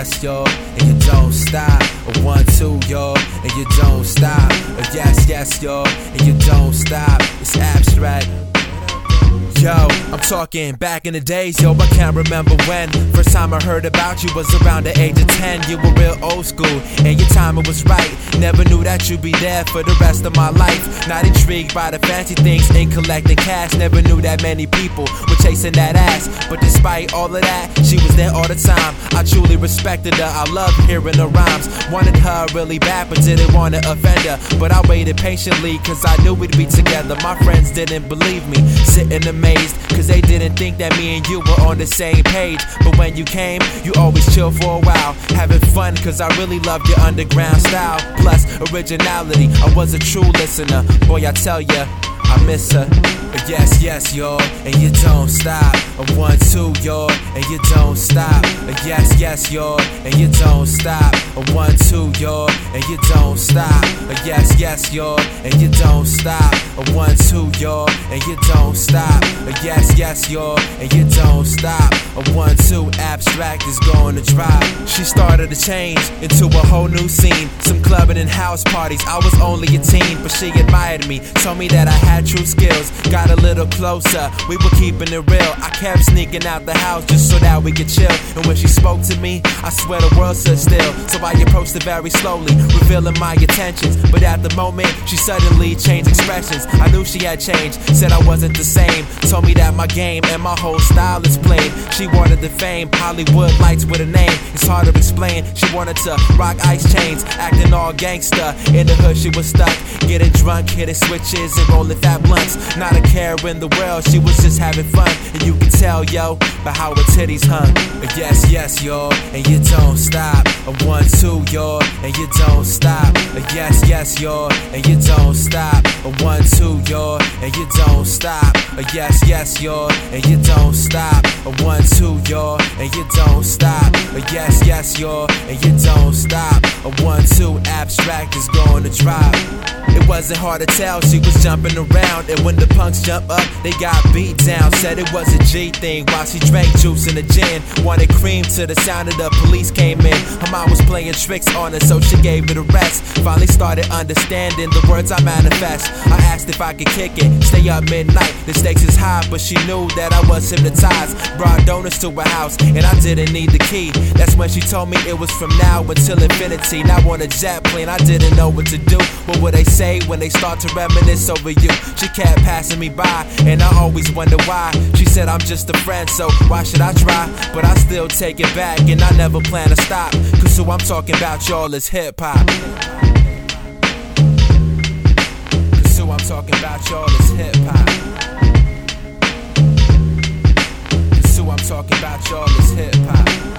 yes, y'all, and you don't stop. A 1, 2, y'all, and you don't stop. A yes, yes, y'all, and you don't stop. It's abstract. Yo, I'm talking back in the days, yo, I can't remember when. First time I heard about you was around the age of 10. You were real old school, and your timing was right. Never knew that you'd be there for the rest of my life. Not intrigued by the fancy things in collecting cash. Never knew that many people were chasing that ass. But despite all of that, she was there all the time. I truly respected her, I loved hearing her rhymes. Wanted her really bad, but didn't want to offend her. But I waited patiently, cause I knew we'd be together. My friends didn't believe me, sitting amazed, cause they didn't think that me and you were on the same page. But when you came, you always chill for a while, having fun, cause I really loved your underground style. Plus originality, I was a true listener. Boy, I tell ya, I miss her. A yes, yes, y'all, and you don't stop. A 1, 2, y'all, and you don't stop. A yes, yes, y'all, and you don't stop. A 1, 2, y'all, and you don't stop. A yes, yes, y'all, and you don't stop. A 1, 2, y'all, and you don't stop. A yes, yes, y'all, and you don't stop. A 1, 2, abstract is going to drop. She started to change into a whole new scene. Some clubbing and house parties. I was only a teen, but she admired me, told me that I had true skills. Got a little closer, we were keeping it real. I kept sneaking out the house just so that we could chill. And when she spoke to me, I swear the world stood still. So I approached her very slowly, revealing my intentions. But at the moment, she suddenly changed expressions. I knew she had changed, said I wasn't the same. Told me that my game and my whole style is plain. She wanted the fame, Hollywood lights with a name. It's hard to explain, she wanted to rock ice chains, acting all gangster. In the hood she was stuck, getting drunk, hitting switches and rolling fat blunts. Not a care in the world, she was just having fun. And you can tell, yo, by how her titties hung. A yes, yes, y'all, and you don't stop. A 1, 2, y'all, and you don't stop. A yes, yes, y'all, and you don't stop. A 1, 2, y'all, and you don't stop. A yes, yes, y'all, and you don't stop. A 1, 2, y'all, and you don't stop. A yes, yes, y'all, and you don't stop. A 1, 2, abstract is going to drop. It wasn't hard to tell, she was jumping around. And when the punks jump up, they got beat down. Said it was a G thing while she drank juice in the gin. Wanted cream till the sound of the police came in. Her mom was playing tricks on her, so she gave it a rest. Finally started understanding the words I manifest. I asked if I could kick it, stay up midnight. The stakes is high, but she knew that I was hypnotized. Brought donuts to her house, and I didn't need the key. That's when she told me it was from now until infinity. Now on a jet plane, I didn't know what to do. What would they say when they start to reminisce over you? She kept passing me by, and I always wonder why. She said I'm just a friend, so why should I try? But I still take it back, and I never plan to stop. Cause who I'm talking about, y'all, is hip-hop. Cause who I'm talking about, y'all, is hip-hop. Cause who I'm talking about, y'all, is hip-hop.